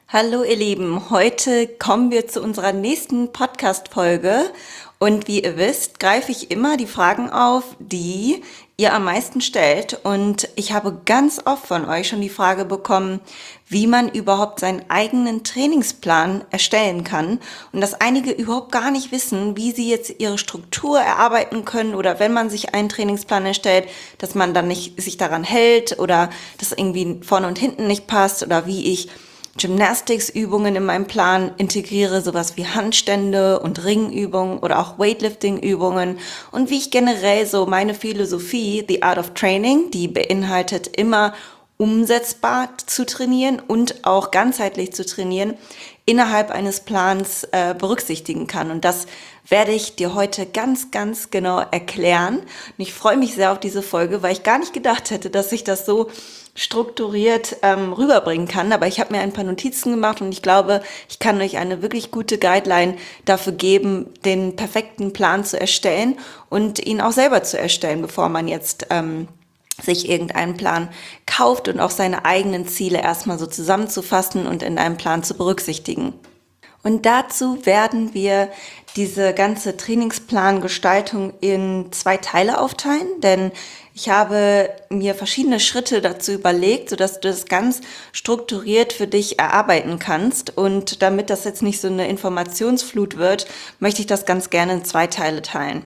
Hallo ihr Lieben, heute kommen wir zu unserer nächsten Podcast-Folge und wie ihr wisst, greife ich immer die Fragen auf, die ihr am meisten stellt und ich habe ganz oft von euch schon die Frage bekommen, wie man überhaupt seinen eigenen Trainingsplan erstellen kann und dass einige überhaupt gar nicht wissen, wie sie jetzt ihre Struktur erarbeiten können oder wenn man sich einen Trainingsplan erstellt, dass man dann nicht sich daran hält oder dass irgendwie vorne und hinten nicht passt oder wie ich Gymnastics-Übungen in meinem Plan integriere, sowas wie Handstände und Ringübungen oder auch Weightlifting-Übungen und wie ich generell so meine Philosophie, The Art of Training, die beinhaltet immer umsetzbar zu trainieren und auch ganzheitlich zu trainieren, innerhalb eines Plans berücksichtigen kann. Und das werde ich dir heute ganz, ganz genau erklären. Und ich freue mich sehr auf diese Folge, weil ich gar nicht gedacht hätte, dass ich das so strukturiert rüberbringen kann. Aber ich habe mir ein paar Notizen gemacht und ich glaube, ich kann euch eine wirklich gute Guideline dafür geben, den perfekten Plan zu erstellen und ihn auch selber zu erstellen, bevor man jetzt sich irgendeinen Plan kauft und auch seine eigenen Ziele erstmal so zusammenzufassen und in einem Plan zu berücksichtigen. Und dazu werden wir diese ganze Trainingsplangestaltung in 2 Teile aufteilen, denn ich habe mir verschiedene Schritte dazu überlegt, sodass du das ganz strukturiert für dich erarbeiten kannst. Und damit das jetzt nicht so eine Informationsflut wird, möchte ich das ganz gerne in 2 Teile teilen.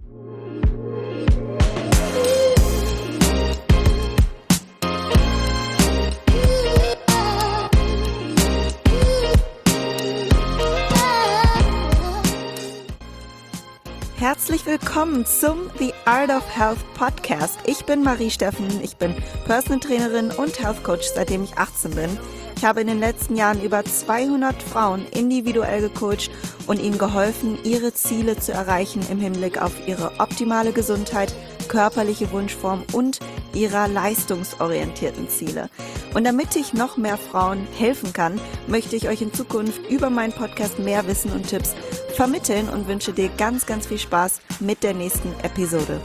Herzlich willkommen zum The Art of Health Podcast. Ich bin Marie Steffen, ich bin Personal Trainerin und Health Coach, seitdem ich 18 bin. Ich habe in den letzten Jahren über 200 Frauen individuell gecoacht und ihnen geholfen, ihre Ziele zu erreichen im Hinblick auf ihre optimale Gesundheit, körperliche Wunschform und ihrer leistungsorientierten Ziele. Und damit ich noch mehr Frauen helfen kann, möchte ich euch in Zukunft über meinen Podcast mehr Wissen und Tipps vermitteln und wünsche dir ganz, ganz viel Spaß mit der nächsten Episode.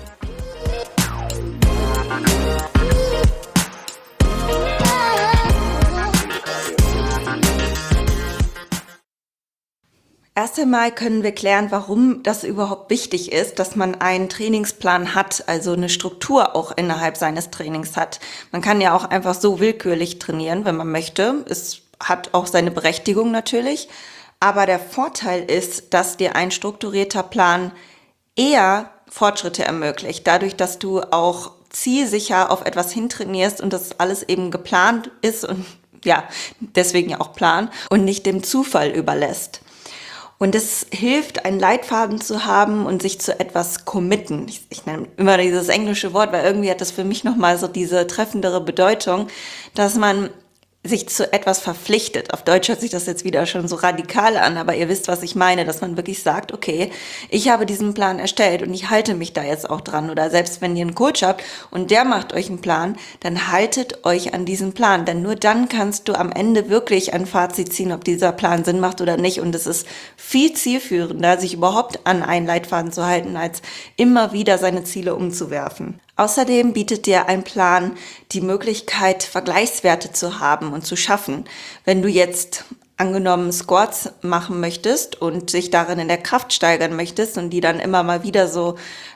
Erst einmal können wir klären, warum das überhaupt wichtig ist, dass man einen Trainingsplan hat, also eine Struktur auch innerhalb seines Trainings hat. Man kann ja auch einfach so willkürlich trainieren, wenn man möchte. Es hat auch seine Berechtigung natürlich. Aber der Vorteil ist, dass dir ein strukturierter Plan eher Fortschritte ermöglicht, dadurch, dass du auch zielsicher auf etwas hintrainierst und das alles eben geplant ist und ja, deswegen ja auch Plan und nicht dem Zufall überlässt. Und es hilft, einen Leitfaden zu haben und sich zu etwas committen. Ich nenne immer dieses englische Wort, weil irgendwie hat das für mich nochmal so diese treffendere Bedeutung, dass man sich zu etwas verpflichtet. Auf Deutsch hört sich das jetzt wieder schon so radikal an, aber ihr wisst, was ich meine, dass man wirklich sagt, okay, ich habe diesen Plan erstellt und ich halte mich da jetzt auch dran. Oder selbst wenn ihr einen Coach habt und der macht euch einen Plan, dann haltet euch an diesen Plan, denn nur dann kannst du am Ende wirklich ein Fazit ziehen, ob dieser Plan Sinn macht oder nicht. Und es ist viel zielführender, sich überhaupt an einen Leitfaden zu halten, als immer wieder seine Ziele umzuwerfen. Außerdem bietet dir ein Plan die Möglichkeit, Vergleichswerte zu haben und zu schaffen. Wenn du jetzt angenommen Squats machen möchtest und dich darin in der Kraft steigern möchtest und die dann immer mal wieder so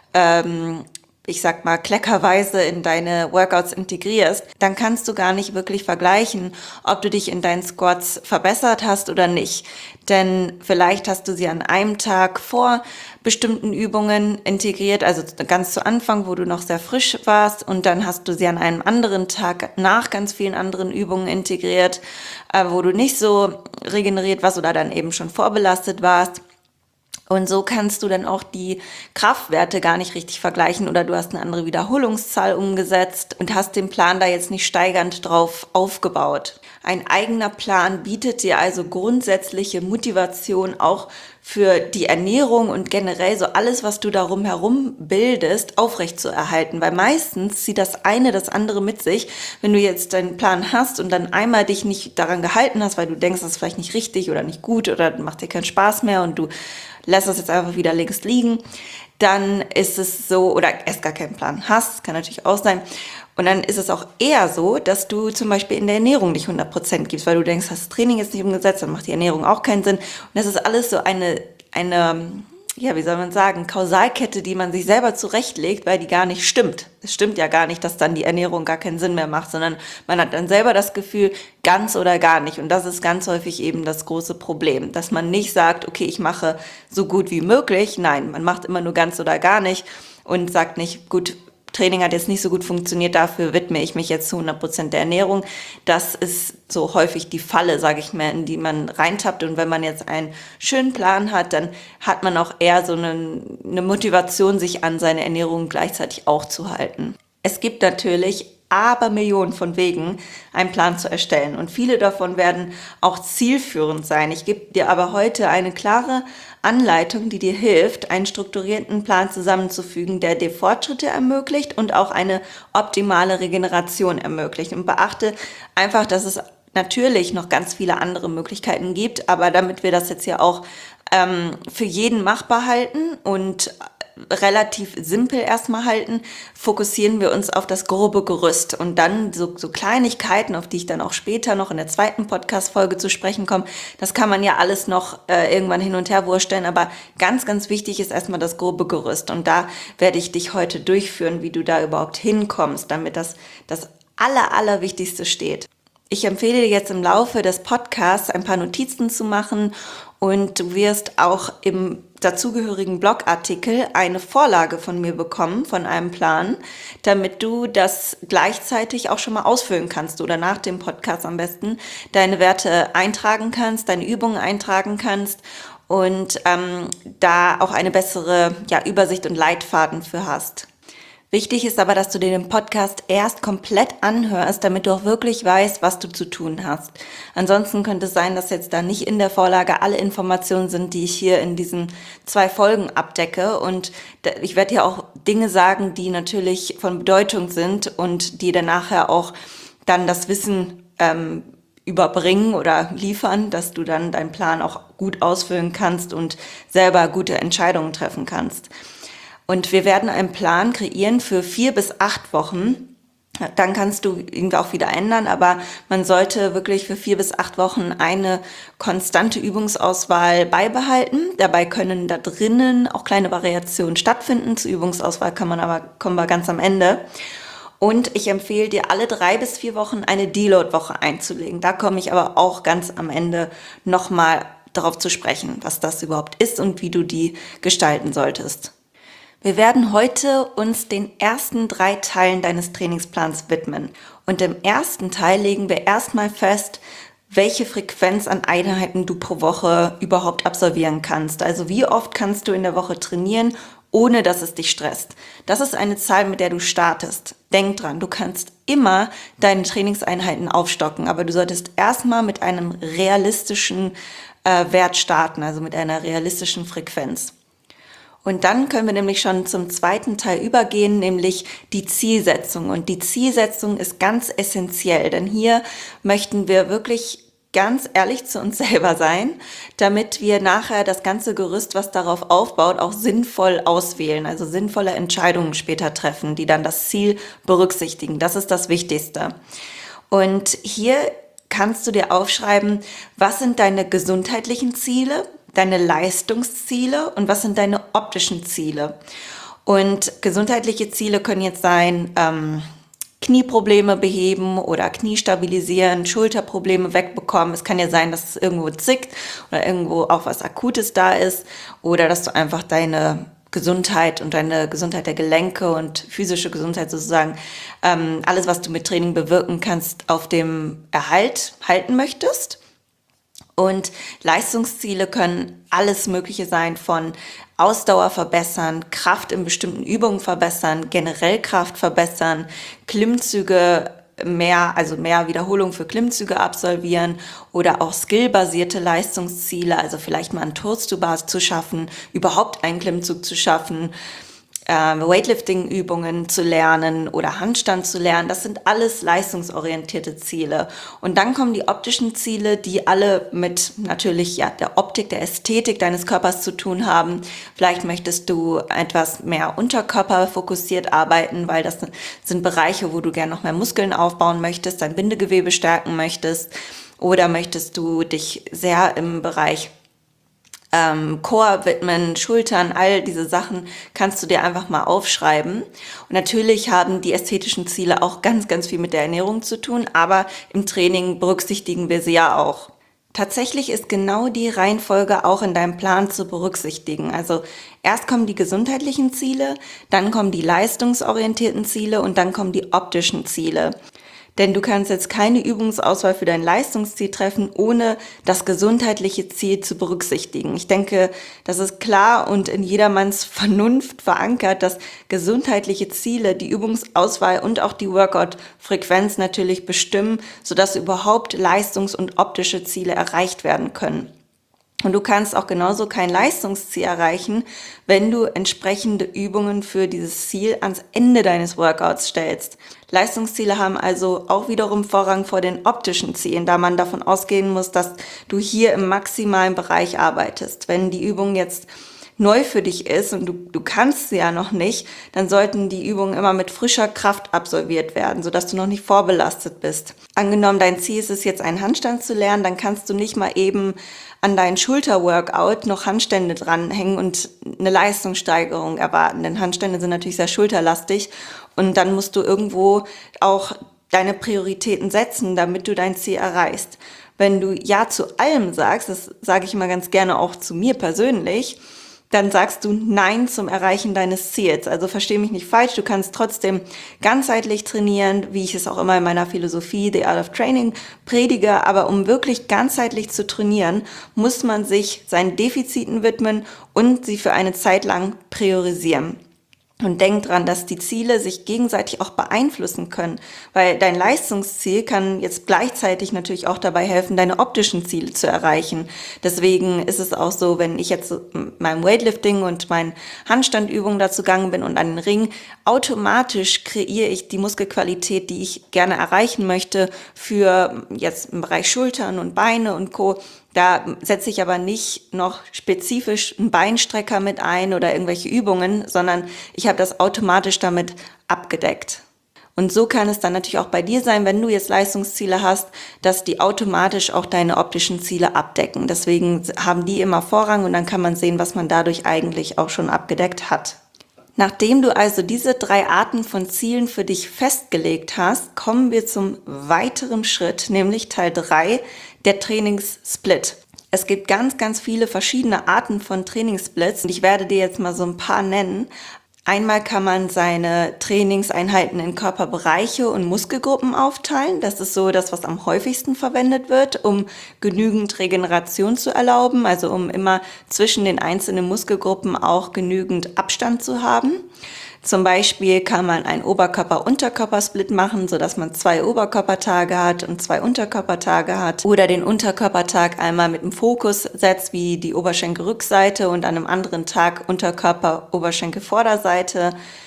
ich sag mal, kleckerweise in deine Workouts integrierst, dann kannst du gar nicht wirklich vergleichen, ob du dich in deinen Squats verbessert hast oder nicht. Denn vielleicht hast du sie an einem Tag vor bestimmten Übungen integriert, also ganz zu Anfang, wo du noch sehr frisch warst, und dann hast du sie an einem anderen Tag nach ganz vielen anderen Übungen integriert, wo du nicht so regeneriert warst oder dann eben schon vorbelastet warst. Und so kannst du dann auch die Kraftwerte gar nicht richtig vergleichen oder du hast eine andere Wiederholungszahl umgesetzt und hast den Plan da jetzt nicht steigernd drauf aufgebaut. Ein eigener Plan bietet dir also grundsätzliche Motivation auch für die Ernährung und generell so alles, was du darum herum bildest, aufrechtzuerhalten. Weil meistens zieht das eine das andere mit sich, wenn du jetzt deinen Plan hast und dann einmal dich nicht daran gehalten hast, weil du denkst, das ist vielleicht nicht richtig oder nicht gut oder macht dir keinen Spaß mehr und du lässt das jetzt einfach wieder links liegen, dann ist es so, oder erst gar keinen Plan hast, kann natürlich auch sein. Und dann ist es auch eher so, dass du zum Beispiel in der Ernährung nicht 100% gibst, weil du denkst, das Training ist nicht umgesetzt, dann macht die Ernährung auch keinen Sinn. Und das ist alles so eine, ja, wie soll man sagen, Kausalkette, die man sich selber zurechtlegt, weil die gar nicht stimmt. Es stimmt ja gar nicht, dass dann die Ernährung gar keinen Sinn mehr macht, sondern man hat dann selber das Gefühl, ganz oder gar nicht. Und das ist ganz häufig eben das große Problem, dass man nicht sagt, okay, ich mache so gut wie möglich. Nein, man macht immer nur ganz oder gar nicht und sagt nicht, gut, Training hat jetzt nicht so gut funktioniert, dafür widme ich mich jetzt zu 100% der Ernährung. Das ist so häufig die Falle, sage ich mal, in die man reintappt. Und wenn man jetzt einen schönen Plan hat, dann hat man auch eher so eine Motivation, sich an seine Ernährung gleichzeitig auch zu halten. Es gibt natürlich Abermillionen von Wegen, einen Plan zu erstellen. Und viele davon werden auch zielführend sein. Ich gebe dir aber heute eine klare Anleitung, die dir hilft, einen strukturierten Plan zusammenzufügen, der dir Fortschritte ermöglicht und auch eine optimale Regeneration ermöglicht. Und beachte einfach, dass es natürlich noch ganz viele andere Möglichkeiten gibt, aber damit wir das jetzt ja auch für jeden machbar halten und relativ simpel erstmal halten, fokussieren wir uns auf das grobe Gerüst und dann so Kleinigkeiten, auf die ich dann auch später noch in der zweiten Podcast-Folge zu sprechen komme. Das kann man ja alles noch irgendwann hin und her wursteln, aber ganz, ganz wichtig ist erstmal das grobe Gerüst und da werde ich dich heute durchführen, wie du da überhaupt hinkommst, damit das Allerwichtigste steht. Ich empfehle dir jetzt im Laufe des Podcasts ein paar Notizen zu machen und du wirst auch im dazugehörigen Blogartikel eine Vorlage von mir bekommen, von einem Plan, damit du das gleichzeitig auch schon mal ausfüllen kannst oder nach dem Podcast am besten deine Werte eintragen kannst, deine Übungen eintragen kannst und da auch eine bessere Übersicht und Leitfaden für hast. Wichtig ist aber, dass du dir den Podcast erst komplett anhörst, damit du auch wirklich weißt, was du zu tun hast. Ansonsten könnte es sein, dass jetzt da nicht in der Vorlage alle Informationen sind, die ich hier in diesen 2 Folgen abdecke. Und ich werde dir auch Dinge sagen, die natürlich von Bedeutung sind und die dann nachher auch dann das Wissen überbringen oder liefern, dass du dann deinen Plan auch gut ausfüllen kannst und selber gute Entscheidungen treffen kannst. Und wir werden einen Plan kreieren für 4 bis 8 Wochen. Dann kannst du ihn auch wieder ändern, aber man sollte wirklich für 4 bis 8 Wochen eine konstante Übungsauswahl beibehalten. Dabei können da drinnen auch kleine Variationen stattfinden. Zur Übungsauswahl kommen wir ganz am Ende. Und ich empfehle dir, alle 3 bis 4 Wochen eine Deload-Woche einzulegen. Da komme ich aber auch ganz am Ende nochmal darauf zu sprechen, was das überhaupt ist und wie du die gestalten solltest. Wir werden heute uns den ersten 3 Teilen deines Trainingsplans widmen. Und im ersten Teil legen wir erstmal fest, welche Frequenz an Einheiten du pro Woche überhaupt absolvieren kannst. Also wie oft kannst du in der Woche trainieren, ohne dass es dich stresst. Das ist eine Zahl, mit der du startest. Denk dran, du kannst immer deine Trainingseinheiten aufstocken, aber du solltest erstmal mit einem realistischen Wert starten, also mit einer realistischen Frequenz. Und dann können wir nämlich schon zum zweiten Teil übergehen, nämlich die Zielsetzung. Und die Zielsetzung ist ganz essentiell, denn hier möchten wir wirklich ganz ehrlich zu uns selber sein, damit wir nachher das ganze Gerüst, was darauf aufbaut, auch sinnvoll auswählen, also sinnvolle Entscheidungen später treffen, die dann das Ziel berücksichtigen. Das ist das Wichtigste. Und hier kannst du dir aufschreiben, was sind deine gesundheitlichen Ziele, deine Leistungsziele und was sind deine optischen Ziele. Und gesundheitliche Ziele können jetzt sein, Knieprobleme beheben oder Knie stabilisieren, Schulterprobleme wegbekommen. Es kann ja sein, dass es irgendwo zickt oder irgendwo auch was Akutes da ist oder dass du einfach deine Gesundheit und deine Gesundheit der Gelenke und physische Gesundheit sozusagen, alles, was du mit Training bewirken kannst, auf dem Erhalt halten möchtest. Und Leistungsziele können alles Mögliche sein, von Ausdauer verbessern, Kraft in bestimmten Übungen verbessern, generell Kraft verbessern, Klimmzüge mehr Wiederholung für Klimmzüge absolvieren oder auch skillbasierte Leistungsziele, also vielleicht mal einen Toes to Bar zu schaffen, überhaupt einen Klimmzug zu schaffen. Weightlifting-Übungen zu lernen oder Handstand zu lernen. Das sind alles leistungsorientierte Ziele. Und dann kommen die optischen Ziele, die alle mit natürlich der Optik, der Ästhetik deines Körpers zu tun haben. Vielleicht möchtest du etwas mehr unterkörperfokussiert arbeiten, weil das sind Bereiche, wo du gerne noch mehr Muskeln aufbauen möchtest, dein Bindegewebe stärken möchtest. Oder möchtest du dich sehr im Bereich Core widmen, Schultern, all diese Sachen kannst du dir einfach mal aufschreiben. Und natürlich haben die ästhetischen Ziele auch ganz, ganz viel mit der Ernährung zu tun, aber im Training berücksichtigen wir sie ja auch. Tatsächlich ist genau die Reihenfolge auch in deinem Plan zu berücksichtigen. Also erst kommen die gesundheitlichen Ziele, dann kommen die leistungsorientierten Ziele und dann kommen die optischen Ziele. Denn du kannst jetzt keine Übungsauswahl für dein Leistungsziel treffen, ohne das gesundheitliche Ziel zu berücksichtigen. Ich denke, das ist klar und in jedermanns Vernunft verankert, dass gesundheitliche Ziele die Übungsauswahl und auch die Workout-Frequenz natürlich bestimmen, sodass überhaupt leistungs- und optische Ziele erreicht werden können. Und du kannst auch genauso kein Leistungsziel erreichen, wenn du entsprechende Übungen für dieses Ziel ans Ende deines Workouts stellst. Leistungsziele haben also auch wiederum Vorrang vor den optischen Zielen, da man davon ausgehen muss, dass du hier im maximalen Bereich arbeitest. Wenn die Übung jetzt neu für dich ist und du kannst sie ja noch nicht, dann sollten die Übungen immer mit frischer Kraft absolviert werden, sodass du noch nicht vorbelastet bist. Angenommen, dein Ziel ist es jetzt, einen Handstand zu lernen, dann kannst du nicht mal eben an dein Schulterworkout noch Handstände dranhängen und eine Leistungssteigerung erwarten. Denn Handstände sind natürlich sehr schulterlastig und dann musst du irgendwo auch deine Prioritäten setzen, damit du dein Ziel erreichst. Wenn du Ja zu allem sagst, das sage ich immer ganz gerne auch zu mir persönlich, dann sagst du Nein zum Erreichen deines Ziels. Also versteh mich nicht falsch, du kannst trotzdem ganzheitlich trainieren, wie ich es auch immer in meiner Philosophie The Art of Training predige, aber um wirklich ganzheitlich zu trainieren, muss man sich seinen Defiziten widmen und sie für eine Zeit lang priorisieren. Und denk dran, dass die Ziele sich gegenseitig auch beeinflussen können, weil dein Leistungsziel kann jetzt gleichzeitig natürlich auch dabei helfen, deine optischen Ziele zu erreichen. Deswegen ist es auch so, wenn ich jetzt mit meinem Weightlifting und meinen Handstandübungen dazu gegangen bin und an den Ring, automatisch kreiere ich die Muskelqualität, die ich gerne erreichen möchte für jetzt im Bereich Schultern und Beine und Co. Da setze ich aber nicht noch spezifisch einen Beinstrecker mit ein oder irgendwelche Übungen, sondern ich habe das automatisch damit abgedeckt. Und so kann es dann natürlich auch bei dir sein, wenn du jetzt Leistungsziele hast, dass die automatisch auch deine optischen Ziele abdecken. Deswegen haben die immer Vorrang und dann kann man sehen, was man dadurch eigentlich auch schon abgedeckt hat. Nachdem du also diese 3 Arten von Zielen für dich festgelegt hast, kommen wir zum weiteren Schritt, nämlich Teil 3, der Trainingssplit. Es gibt ganz, ganz viele verschiedene Arten von Trainingssplits und ich werde dir jetzt mal so ein paar nennen. Einmal kann man seine Trainingseinheiten in Körperbereiche und Muskelgruppen aufteilen. Das ist so das, was am häufigsten verwendet wird, um genügend Regeneration zu erlauben, also um immer zwischen den einzelnen Muskelgruppen auch genügend Abstand zu haben. Zum Beispiel kann man einen Oberkörper-Unterkörper-Split machen, sodass man 2 Oberkörpertage hat und 2 Unterkörpertage hat. Oder den Unterkörpertag einmal mit dem Fokus setzt, wie die Oberschenkelrückseite und an einem anderen Tag Unterkörper, Oberschenkelvorderseite.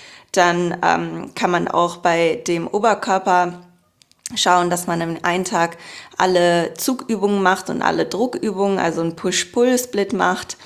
Dann kann man auch bei dem Oberkörper schauen, dass man am einen Tag alle Zugübungen macht und alle Druckübungen, also einen Push-Pull-Split macht.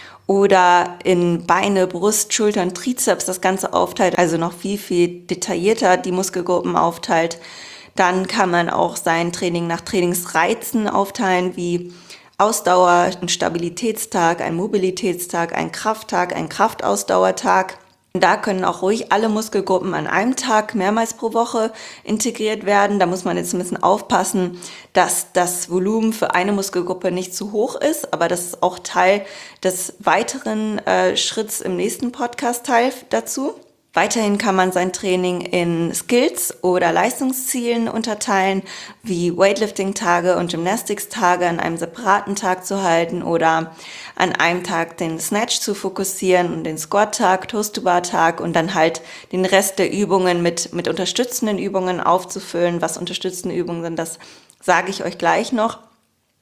Oder in Beine, Brust, Schultern, Trizeps das Ganze aufteilt, also noch viel, viel detaillierter die Muskelgruppen aufteilt. Dann kann man auch sein Training nach Trainingsreizen aufteilen, wie Ausdauer, ein Stabilitätstag, ein Mobilitätstag, ein Krafttag, ein Kraftausdauertag. Da können auch ruhig alle Muskelgruppen an einem Tag mehrmals pro Woche integriert werden. Da muss man jetzt ein bisschen aufpassen, dass das Volumen für eine Muskelgruppe nicht zu hoch ist. Aber das ist auch Teil des weiteren Schritts im nächsten Podcast-Teil dazu. Weiterhin kann man sein Training in Skills oder Leistungszielen unterteilen, wie Weightlifting-Tage und Gymnastics-Tage an einem separaten Tag zu halten oder an einem Tag den Snatch zu fokussieren und den Squat-Tag, Toes-to-Bar-Tag und dann halt den Rest der Übungen mit unterstützenden Übungen aufzufüllen. Was unterstützende Übungen sind, das sage ich euch gleich noch.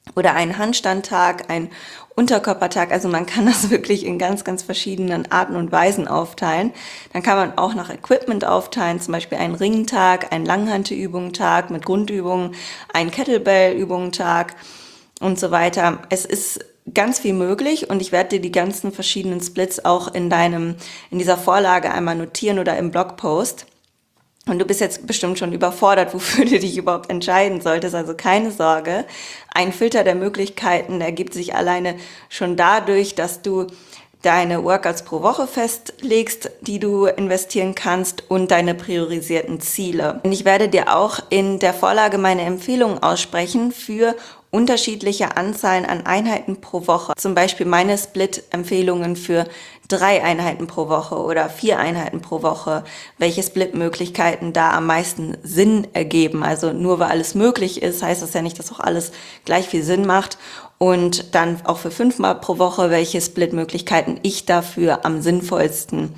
oder einen Handstandtag, einen Unterkörpertag. Also man kann das wirklich in ganz, ganz verschiedenen Arten und Weisen aufteilen. Dann kann man auch nach Equipment aufteilen, zum Beispiel einen Ringtag, einen Langhantelübungentag mit Grundübungen, einen Kettlebell-Übungentag und so weiter. Es ist ganz viel möglich und ich werde dir die ganzen verschiedenen Splits auch in dieser Vorlage einmal notieren oder im Blogpost. Und du bist jetzt bestimmt schon überfordert, wofür du dich überhaupt entscheiden solltest. Also keine Sorge. Ein Filter der Möglichkeiten ergibt sich alleine schon dadurch, dass du deine Workouts pro Woche festlegst, die du investieren kannst und deine priorisierten Ziele. Und ich werde dir auch in der Vorlage meine Empfehlungen aussprechen für unterschiedliche Anzahlen an Einheiten pro Woche. Zum Beispiel meine Split-Empfehlungen für 3 Einheiten pro Woche oder 4 Einheiten pro Woche, welche Split-Möglichkeiten da am meisten Sinn ergeben. Also nur weil alles möglich ist, heißt das ja nicht, dass auch alles gleich viel Sinn macht. Und dann auch für 5 Mal pro Woche, welche Split-Möglichkeiten ich dafür am sinnvollsten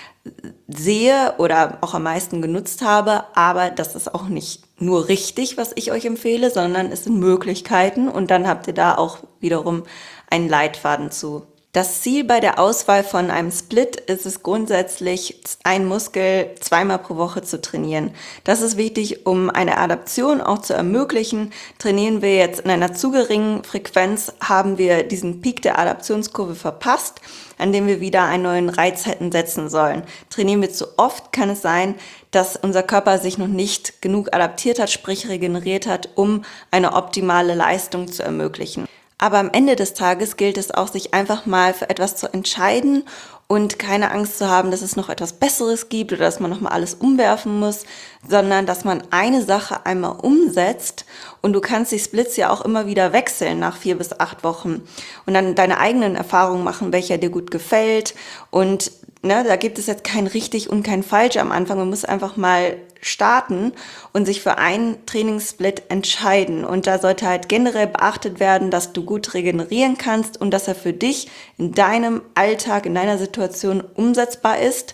sehe oder auch am meisten genutzt habe, aber das ist auch nicht nur richtig, was ich euch empfehle, sondern es sind Möglichkeiten und dann habt ihr da auch wiederum einen Leitfaden zu. Das Ziel bei der Auswahl von einem Split ist es grundsätzlich, einen Muskel 2-mal pro Woche zu trainieren. Das ist wichtig, um eine Adaption auch zu ermöglichen. Trainieren wir jetzt in einer zu geringen Frequenz, haben wir diesen Peak der Adaptionskurve verpasst, an dem wir wieder einen neuen Reiz hätten setzen sollen. Trainieren wir zu oft, kann es sein, dass unser Körper sich noch nicht genug adaptiert hat, sprich regeneriert hat, um eine optimale Leistung zu ermöglichen. Aber am Ende des Tages gilt es auch, sich einfach mal für etwas zu entscheiden und keine Angst zu haben, dass es noch etwas Besseres gibt oder dass man nochmal alles umwerfen muss, sondern dass man eine Sache einmal umsetzt und du kannst die Splits ja auch immer wieder wechseln nach 4 bis 8 Wochen und dann deine eigenen Erfahrungen machen, welcher dir gut gefällt und da gibt es jetzt kein richtig und kein falsch am Anfang. Man muss einfach mal starten und sich für einen Trainingssplit entscheiden. Und da sollte halt generell beachtet werden, dass du gut regenerieren kannst und dass er für dich in deinem Alltag, in deiner Situation umsetzbar ist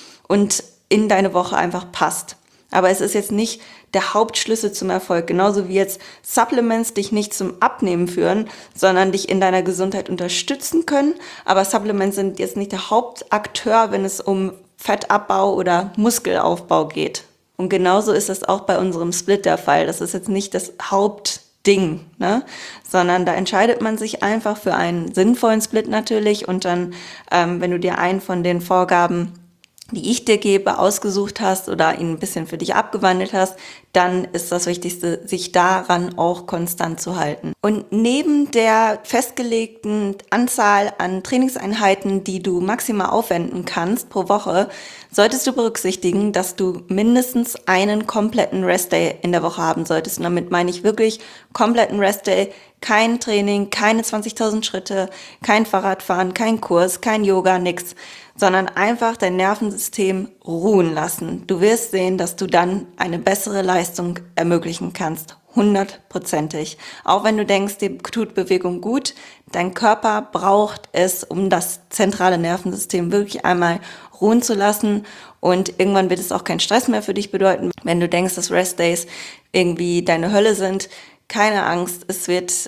und in deine Woche einfach passt. Aber es ist jetzt nicht der Hauptschlüssel zum Erfolg. Genauso wie jetzt Supplements dich nicht zum Abnehmen führen, sondern dich in deiner Gesundheit unterstützen können. Aber Supplements sind jetzt nicht der Hauptakteur, wenn es um Fettabbau oder Muskelaufbau geht. Und genauso ist es auch bei unserem Split der Fall. Das ist jetzt nicht das Hauptding, sondern da entscheidet man sich einfach für einen sinnvollen Split natürlich. Und dann, wenn du dir einen von den Vorgaben, die ich dir gebe, ausgesucht hast oder ihn ein bisschen für dich abgewandelt hast, dann ist das Wichtigste, sich daran auch konstant zu halten. Und neben der festgelegten Anzahl an Trainingseinheiten, die du maximal aufwenden kannst pro Woche, solltest du berücksichtigen, dass du mindestens einen kompletten Restday in der Woche haben solltest. Und damit meine ich wirklich kompletten Restday, kein Training, keine 20.000 Schritte, kein Fahrradfahren, kein Kurs, kein Yoga, nix, sondern einfach dein Nervensystem ruhen lassen. Du wirst sehen, dass du dann eine bessere Leistung ermöglichen kannst. 100%ig. Auch wenn du denkst, dir tut Bewegung gut, dein Körper braucht es, um das zentrale Nervensystem wirklich einmal ruhen zu lassen. Und irgendwann wird es auch keinen Stress mehr für dich bedeuten. Wenn du denkst, dass Restdays irgendwie deine Hölle sind, keine Angst, es wird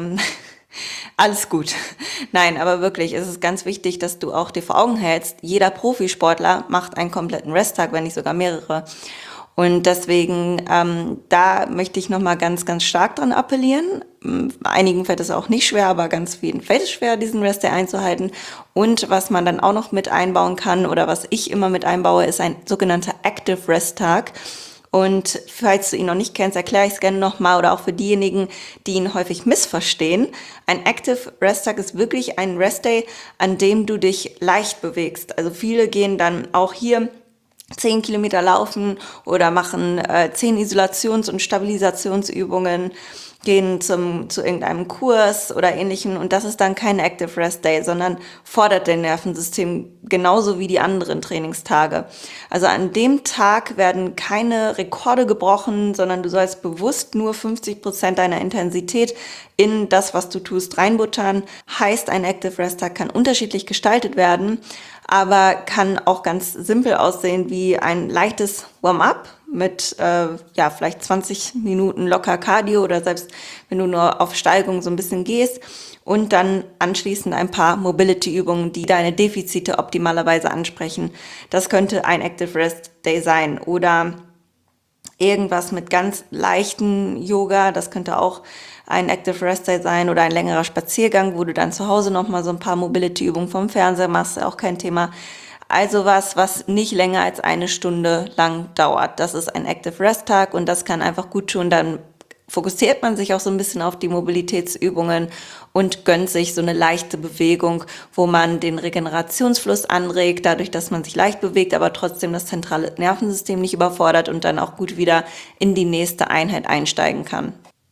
alles gut. Nein, aber wirklich, es ist ganz wichtig, dass du auch dir vor Augen hältst, jeder Profisportler macht einen kompletten Resttag, wenn nicht sogar mehrere. Und deswegen, da möchte ich nochmal ganz, ganz stark dran appellieren. Einigen fällt es auch nicht schwer, aber ganz vielen fällt es schwer, diesen Restday einzuhalten. Und was man dann auch noch mit einbauen kann oder was ich immer mit einbaue, ist ein sogenannter Active Rest Tag. Und falls du ihn noch nicht kennst, erkläre ich es gerne nochmal oder auch für diejenigen, die ihn häufig missverstehen. Ein Active Rest Tag ist wirklich ein Restday, an dem du dich leicht bewegst. Also viele gehen dann auch hier 10 Kilometer laufen oder machen 10 Isolations- und Stabilisationsübungen, gehen zu irgendeinem Kurs oder ähnlichem und das ist dann kein Active Rest Day, sondern fordert dein Nervensystem genauso wie die anderen Trainingstage. Also an dem Tag werden keine Rekorde gebrochen, sondern du sollst bewusst nur 50% deiner Intensität in das, was du tust, reinbuttern. Heißt, ein Active Rest Tag kann unterschiedlich gestaltet werden, aber kann auch ganz simpel aussehen wie ein leichtes Warm-up mit vielleicht 20 Minuten locker Cardio oder selbst wenn du nur auf Steigung so ein bisschen gehst und dann anschließend ein paar Mobility-Übungen, die deine Defizite optimalerweise ansprechen. Das könnte ein Active Rest Day sein oder irgendwas mit ganz leichten Yoga, das könnte auch ein Active Rest Day sein oder ein längerer Spaziergang, wo du dann zu Hause nochmal so ein paar Mobility-Übungen vom Fernseher machst, auch kein Thema. Also was nicht länger als 1 Stunde lang dauert. Das ist ein Active Rest Tag und das kann einfach gut tun. Dann fokussiert man sich auch so ein bisschen auf die Mobilitätsübungen und gönnt sich so eine leichte Bewegung, wo man den Regenerationsfluss anregt, dadurch, dass man sich leicht bewegt, aber trotzdem das zentrale Nervensystem nicht überfordert und dann auch gut wieder in die nächste Einheit einsteigen kann.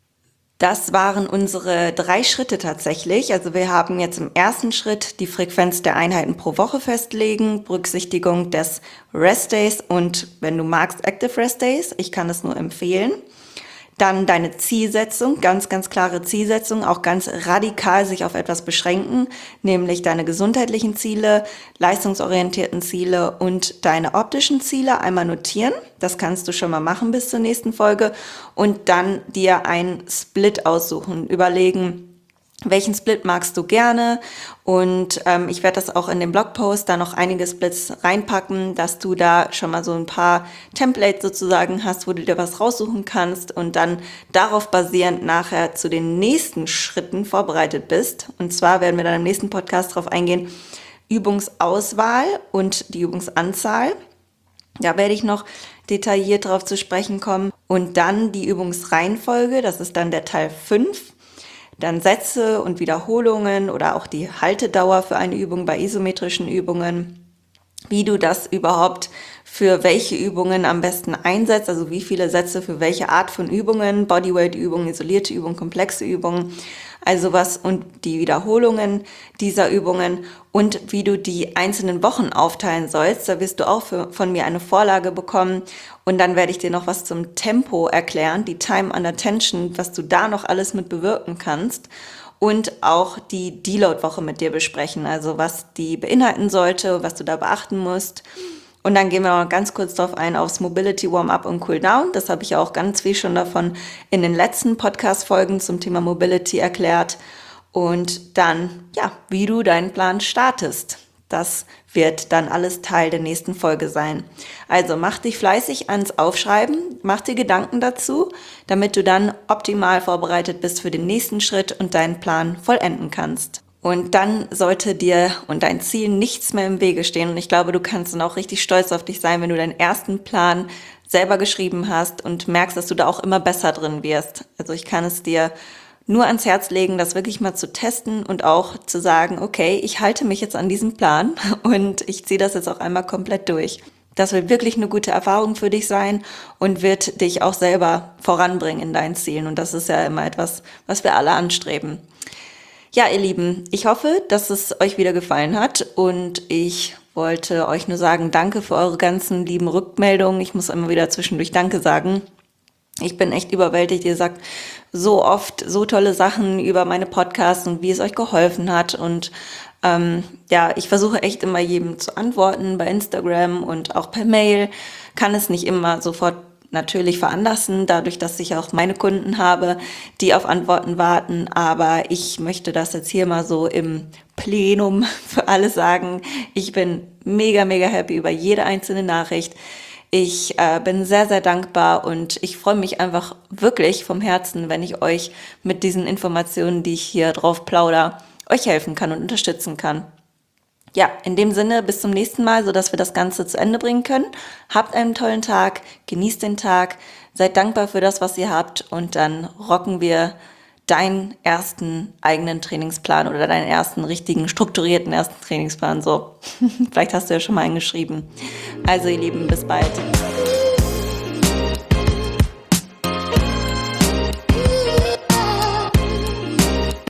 Das waren unsere 3 Schritte tatsächlich. Also wir haben jetzt im ersten Schritt die Frequenz der Einheiten pro Woche festlegen, Berücksichtigung des Rest Days und wenn du magst, Active Rest Days. Ich kann es nur empfehlen. Dann deine Zielsetzung, ganz, ganz klare Zielsetzung, auch ganz radikal sich auf etwas beschränken, nämlich deine gesundheitlichen Ziele, leistungsorientierten Ziele und deine optischen Ziele einmal notieren. Das kannst du schon mal machen bis zur nächsten Folge und dann dir einen Split aussuchen, überlegen, welchen Split magst du gerne und ich werde das auch in dem Blogpost da noch einige Splits reinpacken, dass du da schon mal so ein paar Templates sozusagen hast, wo du dir was raussuchen kannst und dann darauf basierend nachher zu den nächsten Schritten vorbereitet bist. Und zwar werden wir dann im nächsten Podcast darauf eingehen, Übungsauswahl und die Übungsanzahl. Da werde ich noch detailliert darauf zu sprechen kommen und dann die Übungsreihenfolge, das ist dann der Teil 5. Dann Sätze und Wiederholungen oder auch die Haltedauer für eine Übung bei isometrischen Übungen, wie du das überhaupt für welche Übungen am besten einsetzt, also wie viele Sätze für welche Art von Übungen, Bodyweight-Übungen, isolierte Übungen, komplexe Übungen, also was und die Wiederholungen dieser Übungen und wie du die einzelnen Wochen aufteilen sollst. Da wirst du auch von mir eine Vorlage bekommen und dann werde ich dir noch was zum Tempo erklären, die Time under Tension, was du da noch alles mit bewirken kannst und auch die Deload-Woche mit dir besprechen, also was die beinhalten sollte, was du da beachten musst. Und dann gehen wir noch ganz kurz drauf ein, aufs Mobility Warm-up und Cool-down. Das habe ich ja auch ganz viel schon davon in den letzten Podcast-Folgen zum Thema Mobility erklärt. Und dann, wie du deinen Plan startest. Das wird dann alles Teil der nächsten Folge sein. Also mach dich fleißig ans Aufschreiben, mach dir Gedanken dazu, damit du dann optimal vorbereitet bist für den nächsten Schritt und deinen Plan vollenden kannst. Und dann sollte dir und dein Ziel nichts mehr im Wege stehen. Und ich glaube, du kannst dann auch richtig stolz auf dich sein, wenn du deinen ersten Plan selber geschrieben hast und merkst, dass du da auch immer besser drin wirst. Also ich kann es dir nur ans Herz legen, das wirklich mal zu testen und auch zu sagen, okay, ich halte mich jetzt an diesem Plan und ich ziehe das jetzt auch einmal komplett durch. Das wird wirklich eine gute Erfahrung für dich sein und wird dich auch selber voranbringen in deinen Zielen. Und das ist ja immer etwas, was wir alle anstreben. Ja, ihr Lieben, ich hoffe, dass es euch wieder gefallen hat und ich wollte euch nur sagen, danke für eure ganzen lieben Rückmeldungen. Ich muss immer wieder zwischendurch Danke sagen. Ich bin echt überwältigt. Ihr sagt so oft so tolle Sachen über meine Podcasts und wie es euch geholfen hat und ich versuche echt immer jedem zu antworten bei Instagram und auch per Mail. Kann es nicht immer sofort natürlich veranlassen, dadurch, dass ich auch meine Kunden habe, die auf Antworten warten. Aber ich möchte das jetzt hier mal so im Plenum für alle sagen. Ich bin mega, mega happy über jede einzelne Nachricht. Ich bin sehr, sehr dankbar und ich freue mich einfach wirklich vom Herzen, wenn ich euch mit diesen Informationen, die ich hier drauf plaudere, euch helfen kann und unterstützen kann. Ja, in dem Sinne, bis zum nächsten Mal, sodass wir das Ganze zu Ende bringen können. Habt einen tollen Tag, genießt den Tag, seid dankbar für das, was ihr habt und dann rocken wir deinen ersten eigenen Trainingsplan oder deinen ersten richtigen, strukturierten ersten Trainingsplan. So, vielleicht hast du ja schon mal einen geschrieben. Also ihr Lieben, bis bald.